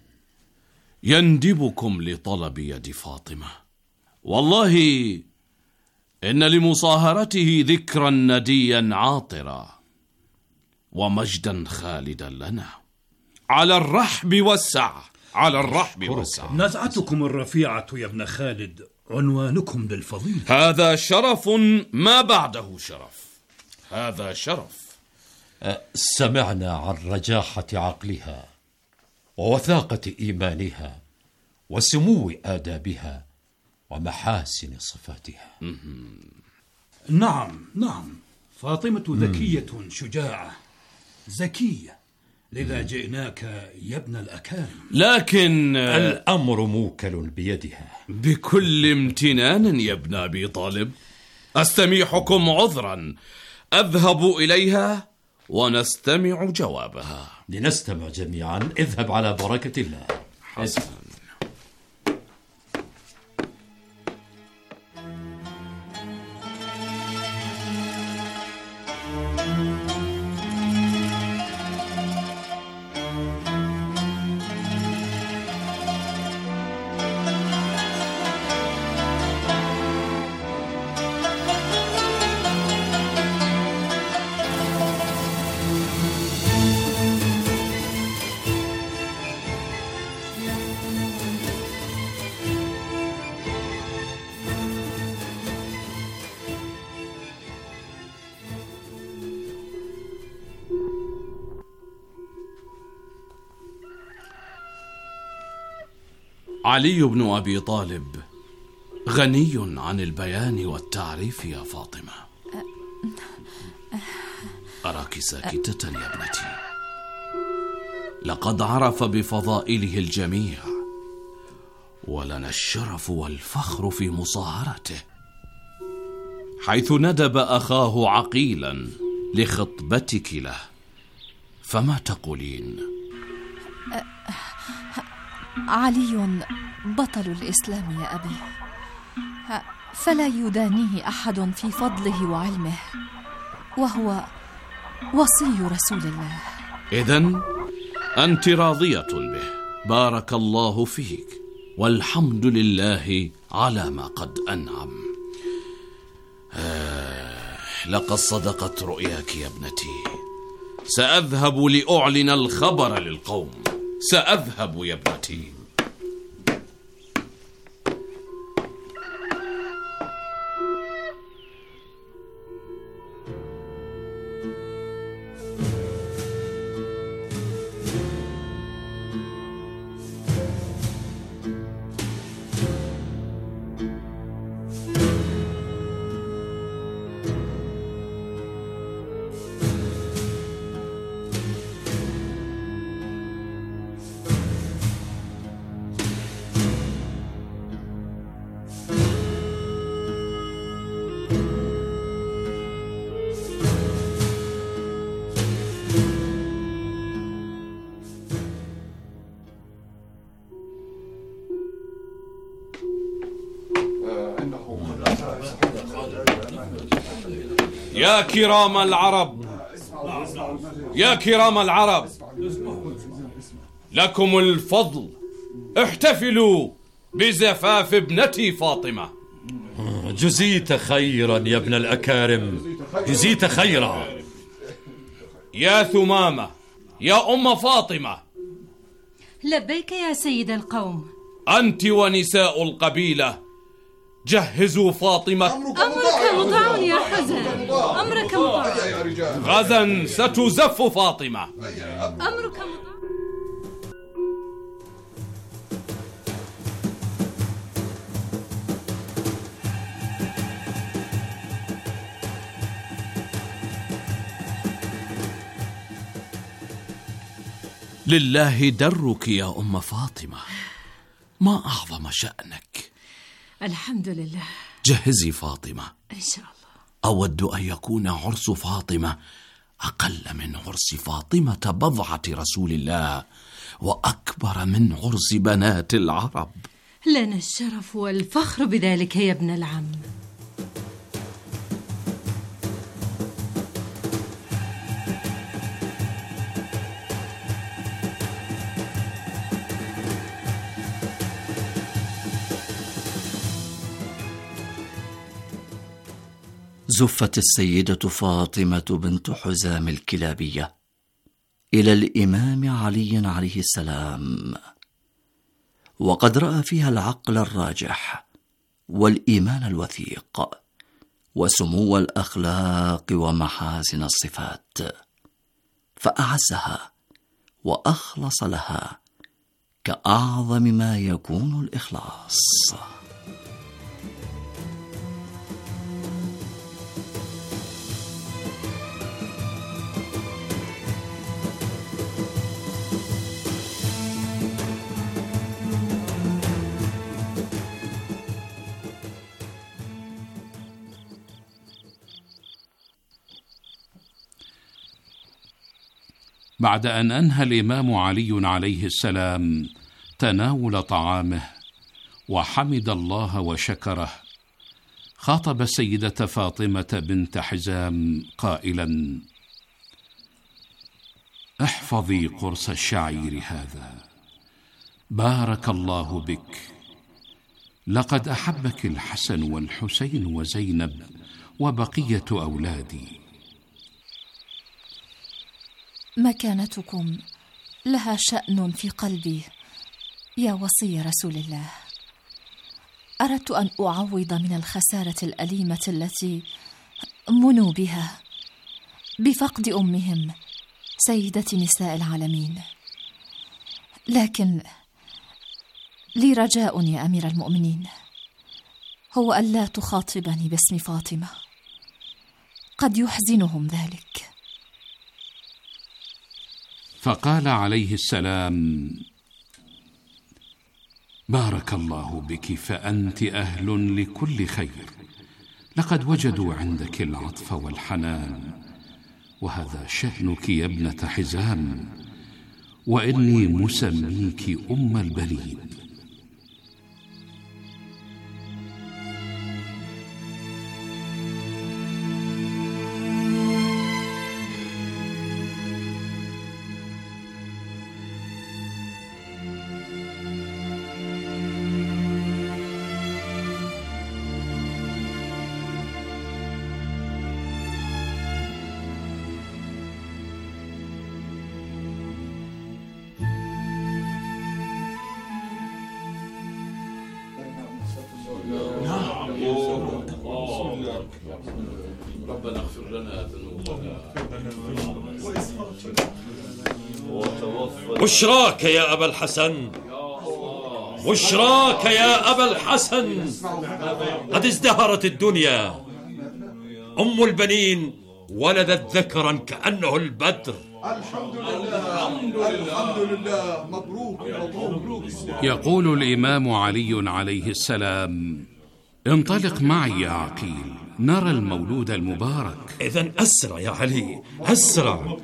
يندبكم لطلب يد فاطمة. والله إن لمصاهرته ذكرا نديا عاطرا ومجدا خالدا لنا. على الرحب والسعة، على الرحب والسعة. نزعتكم الرفيعة يا ابن خالد عنوانكم للفضيلة. هذا شرف ما بعده شرف. هذا شرف. سمعنا عن رجاحة عقلها ووثاقة إيمانها وسمو آدابها ومحاسن صفاتها. نعم نعم، فاطمة ذكية شجاعة ذكية، لذا جئناك يا ابن الأكارم. لكن الأمر موكل بيدها. بكل امتنان يا ابن أبي طالب. أستميحكم عذرا، أذهب إليها ونستمع جوابها. لنستمع جميعا. اذهب على بركة الله. حسنا. علي بن أبي طالب غني عن البيان والتعريف يا فاطمة. أراك ساكتة يا ابنتي. لقد عرف بفضائله الجميع، ولنا الشرف والفخر في مصاهرته، حيث ندب أخاه عقيلا لخطبتك له. فما تقولين؟ علي بطل الإسلام يا أبي، فلا يدانيه أحد في فضله وعلمه، وهو وصي رسول الله. إذن أنت راضية به. بارك الله فيك، والحمد لله على ما قد أنعم. آه لقد صدقت رؤياك يا ابنتي. سأذهب لأعلن الخبر للقوم. سأذهب يا ابنتي. يا كرام العرب، يا كرام العرب، لكم الفضل، احتفلوا بزفاف ابنتي فاطمة. جزيت خيرا يا ابن الأكارم، جزيت خيرا. يا ثمامة، يا أم فاطمة. لبيك يا سيد القوم. أنت ونساء القبيلة جهزوا فاطمة. أمرك مطاع يا حزن، أمرك مطاع. غدا ستزف فاطمة. أمرك مطاع. لله درك يا أم فاطمة، ما أعظم شأنك. الحمد لله. جهزي فاطمة إن شاء الله. أود أن يكون عرس فاطمة أقل من عرس فاطمة بضعة رسول الله، وأكبر من عرس بنات العرب. لنا الشرف والفخر بذلك يا ابن العم. زفت السيدة فاطمة بنت حزام الكلابية إلى الإمام علي عليه السلام، وقد رأى فيها العقل الراجح والإيمان الوثيق وسمو الأخلاق ومحاسن الصفات، فأعزها وأخلص لها كأعظم ما يكون الإخلاص. بعد أن أنهى الإمام علي عليه السلام تناول طعامه وحمد الله وشكره، خاطب السيدة فاطمة بنت حزام قائلا: احفظي قرص الشعير هذا، بارك الله بك، لقد أحبك الحسن والحسين وزينب وبقية أولادي. مكانتكم لها شأن في قلبي يا وصي رسول الله. أردت أن أعوض من الخسارة الأليمة التي منوا بها بفقد أمهم سيدة نساء العالمين، لكن لي رجاء يا أمير المؤمنين، هو ألا تخاطبني باسم فاطمة، قد يحزنهم ذلك. فقال عليه السلام: بارك الله بك، فأنت أهل لكل خير، لقد وجدوا عندك العطف والحنان، وهذا شأنك يا ابنة حزام، وإني مسميك أم البنين. ربنا اغفر لنا ذنوبنا. بشراك يا أبا الحسن، بشراك يا أبا الحسن، قد ازدهرت الدنيا، أم البنين ولدت ذكرا كأنه البدر. الحمد لله، الحمد لله، مبروك مبروك. يقول الإمام علي عليه السلام: انطلق معي يا عقيل، نرى المولود المبارك. إذن أسرع يا علي، أسرع.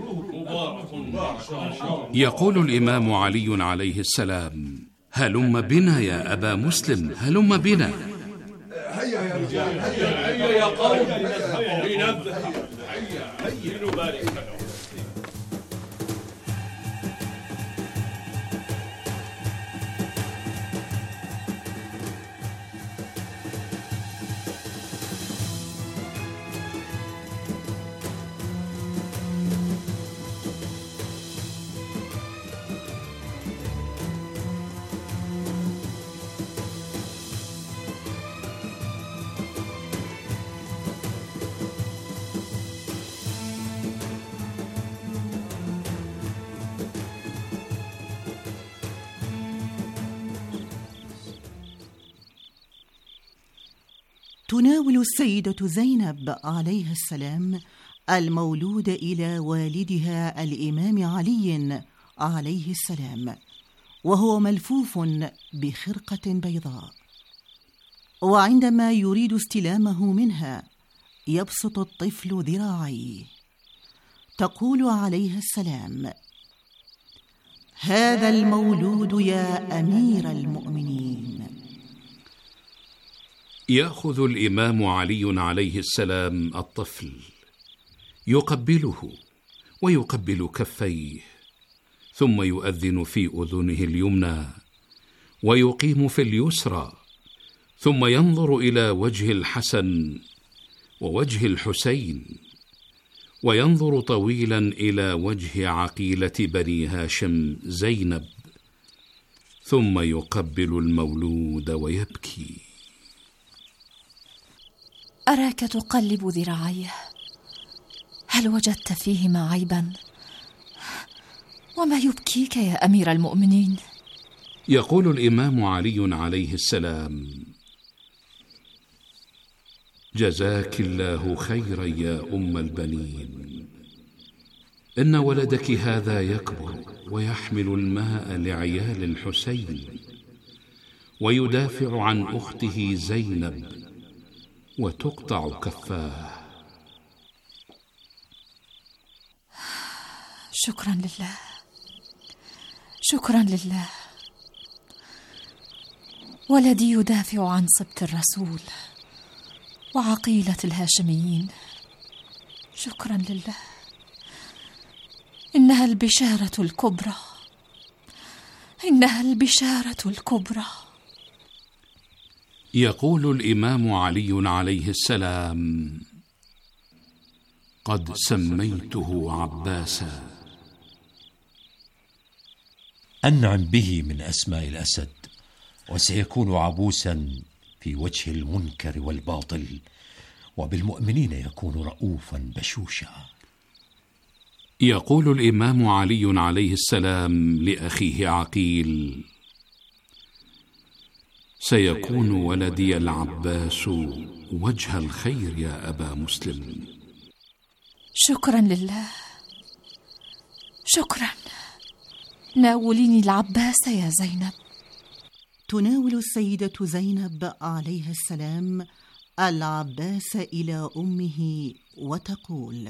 يقول الإمام علي عليه السلام: هلم بنا يا أبا مسلم، هلم بنا. هيا يا رجال، هيا هيا يا قوم لنذهب. تناول السيدة زينب عليه السلام المولود إلى والدها الإمام علي عليه السلام وهو ملفوف بخرقة بيضاء، وعندما يريد استلامه منها يبسط الطفل ذراعيه. تقول عليه السلام: هذا المولود يا أمير المؤمنين. يأخذ الإمام علي عليه السلام الطفل يقبله ويقبل كفيه، ثم يؤذن في أذنه اليمنى ويقيم في اليسرى، ثم ينظر إلى وجه الحسن ووجه الحسين، وينظر طويلا إلى وجه عقيلة بني هاشم زينب، ثم يقبل المولود ويبكي. أراك تقلب ذراعيه، هل وجدت فيهما عيبا؟ وما يبكيك يا أمير المؤمنين؟ يقول الإمام علي عليه السلام: جزاك الله خيرا يا أم البنين، إن ولدك هذا يكبر ويحمل الماء لعيال الحسين، ويدافع عن أخته زينب، وتقطع كفاه. شكرا لله، شكرا لله. ولدي يدافع عن سبط الرسول وعقيلة الهاشميين. شكرا لله، إنها البشارة الكبرى، إنها البشارة الكبرى. يقول الإمام علي عليه السلام: قد سميته عباسا. أنعم به من أسماء الأسد، وسيكون عبوسا في وجه المنكر والباطل، وبالمؤمنين يكون رؤوفا بشوشا. يقول الإمام علي عليه السلام لأخيه عقيل: سيكون ولدي العباس وجه الخير يا أبا مسلم. شكرا لله، شكرا. ناوليني العباس يا زينب. تناول السيدة زينب عليه السلام العباس إلى أمه وتقول: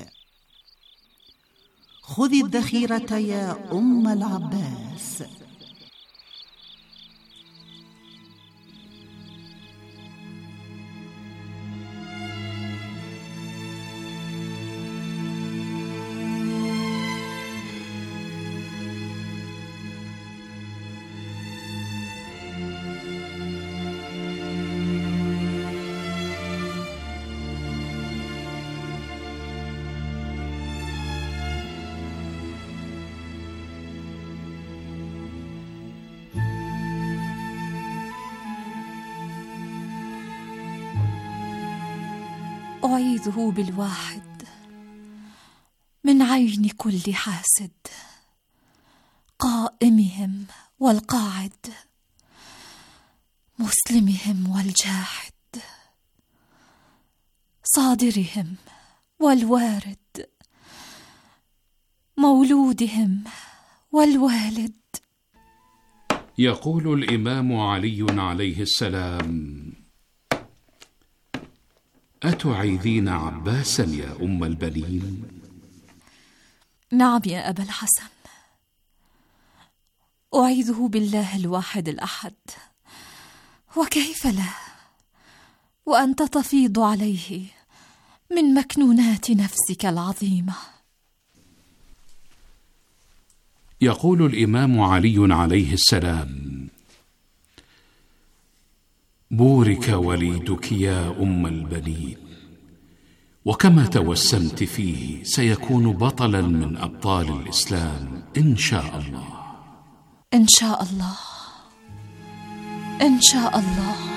خذي الذخيرة يا أم العباس. أعيذه بالواحد من عين كل حاسد، قائمهم والقاعد، مسلمهم والجاحد، صادرهم والوارد، مولودهم والوالد. يقول الإمام علي عليه السلام: أتعيذين عباسا يا أم البنين؟ نعم يا أبا الحسن، أعيذه بالله الواحد الأحد، وكيف لا وأنت تفيض عليه من مكنونات نفسك العظيمة. يقول الإمام علي عليه السلام: بورك وليدك يا أم البنين، وكما توسمت فيه سيكون بطلا من أبطال الإسلام إن شاء الله. إن شاء الله، إن شاء الله.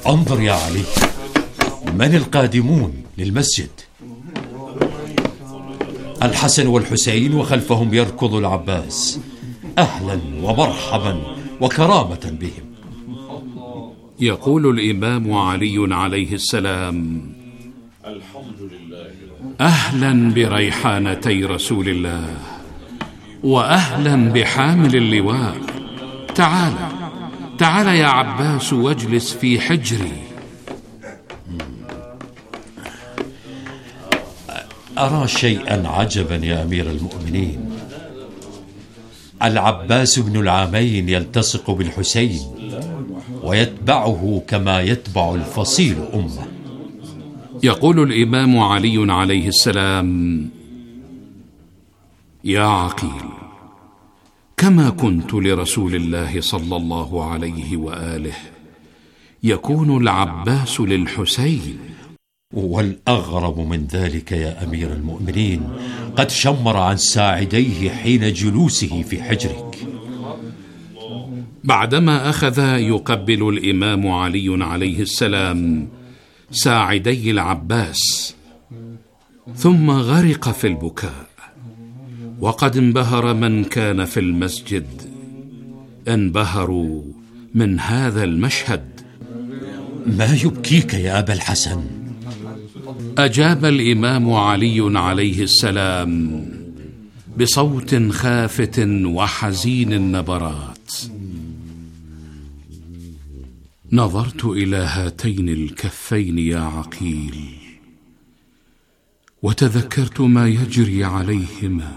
انظر يا علي، من القادمون للمسجد؟ الحسن والحسين وخلفهم يركض العباس. أهلا ومرحبا وكرامة بهم. يقول الإمام علي عليه السلام: أهلا بريحانتي رسول الله، وأهلا بحامل اللواء. تعال تعال يا عباس واجلس في حجري. أرى شيئا عجبا يا أمير المؤمنين. العباس بن العامين يلتصق بالحسين ويتبعه كما يتبع الفصيل أمه. يقول الإمام علي عليه السلام: يا عقيل، كما كنت لرسول الله صلى الله عليه وآله يكون العباس للحسين. والأغرب من ذلك يا أمير المؤمنين، قد شمر عن ساعديه حين جلوسه في حجرك. بعدما أخذ يقبل الإمام علي عليه السلام ساعدي العباس، ثم غرق في البكاء. وقد انبهر من كان في المسجد، انبهروا من هذا المشهد. ما يبكيك يا أبا الحسن؟ أجاب الإمام علي عليه السلام بصوت خافت وحزين النبرات: نظرت إلى هاتين الكفين يا عقيل، وتذكرت ما يجري عليهما،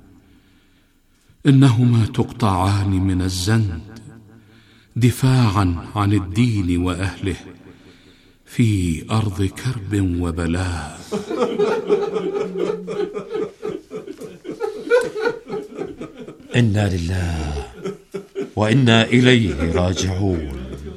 إنهما تقطعان من الزند دفاعا عن الدين وأهله في أرض كرب وبلاء. إنا لله وإنا إليه راجعون.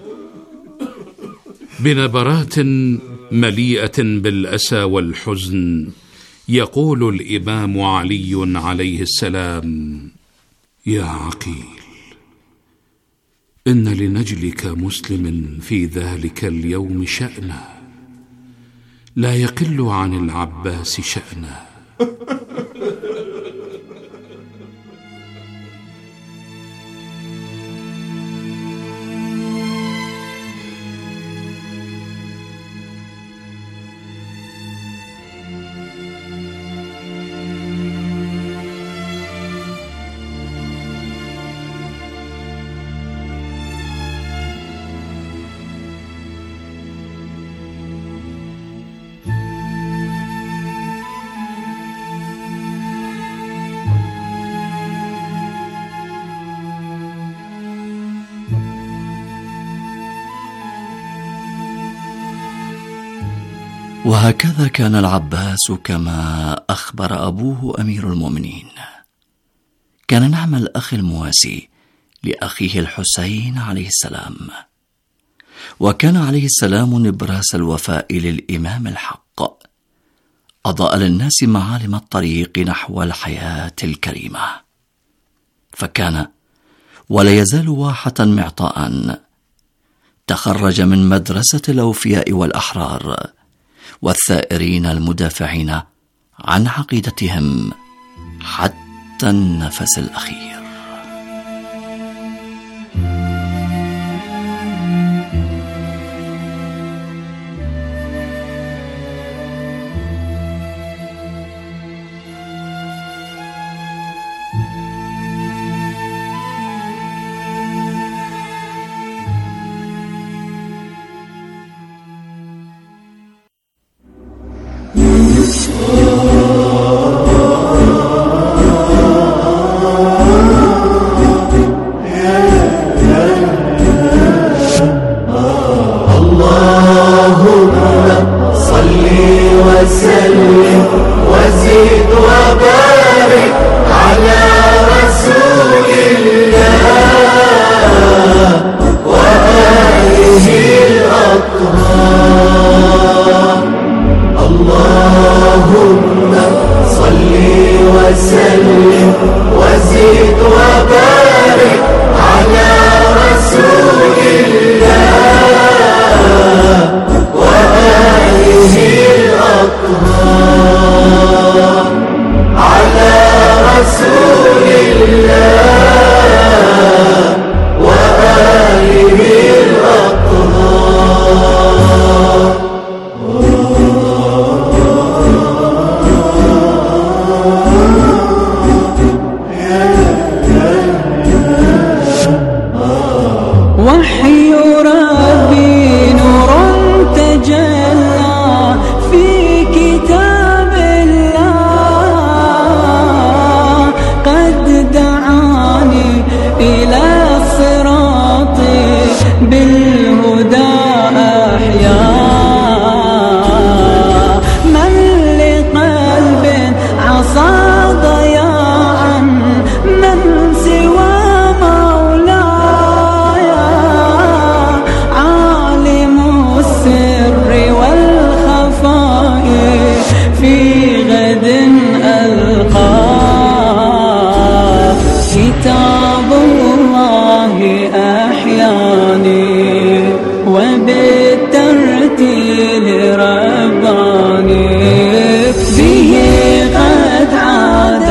بنبرات مليئة بالأسى والحزن يقول الإمام علي عليه السلام: يا عقيل، إن لنجلك مسلم في ذلك اليوم شأنا لا يقل عن العباس شأنا. وهكذا كان العباس كما أخبر أبوه أمير المؤمنين. كان نعم الأخ المواسي لأخيه الحسين عليه السلام، وكان عليه السلام نبراس الوفاء للإمام الحق، أضاء للناس معالم الطريق نحو الحياة الكريمة، فكان ولا يزال واحة معطاء. تخرج من مدرسة الأوفياء والأحرار والثائرين المدافعين عن عقيدتهم حتى النفس الأخير. Oh الأطهار على رسول الله وآله الأطهار. وحي ربي نور تجلى في كتاب الله قد دعاني إلى الصراط بالهدى أحيا من لقلب عصى ضياعا من سوى مولاي عالم السر والخفاء في غد ألقاه كتاب الله أحياني وبالترتيل رباني به قد عاد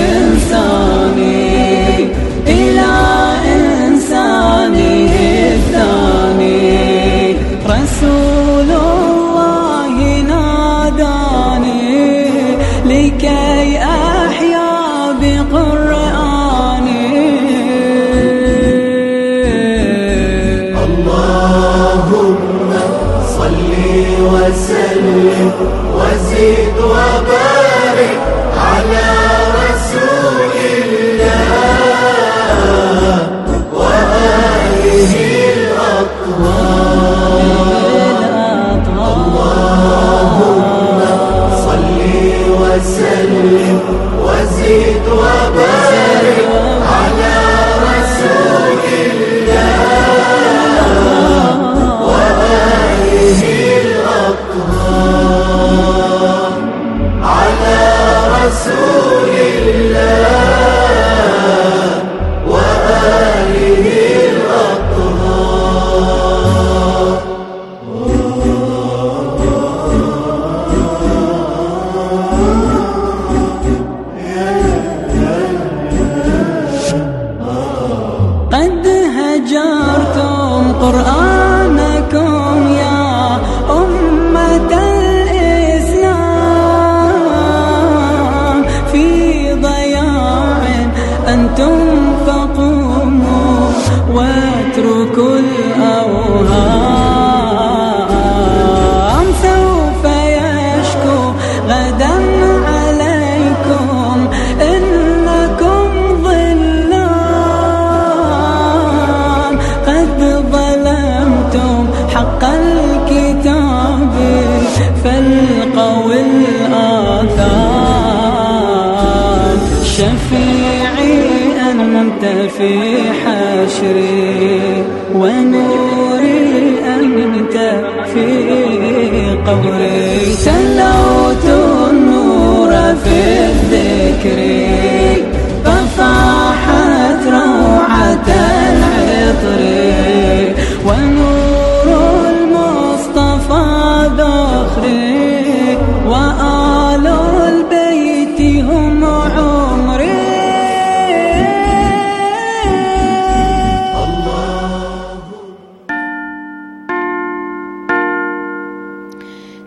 إنساني إلى إنسانه الثاني رسول الله ناداني لكي أحيا بقرآني. اللهم صل وسلم وزد وبارك على رسول الله وآله الأطهار. اللهم صل وسلم وزد وبارك على رسول الله وآله الأطهار على رسول الله وآله الأطهار. قد هجرتم قرآنكم يا أمة الإسلام في ضياع أنتم فقوموا واتركوا الأوهام سوف يشكو غدا عليكم إنكم ظلام قد ظلمتم حق الكتاب فالقوا الآثار. شفيعي أنت في حشري ونوري أنت في قبري تلوت النور في الذكر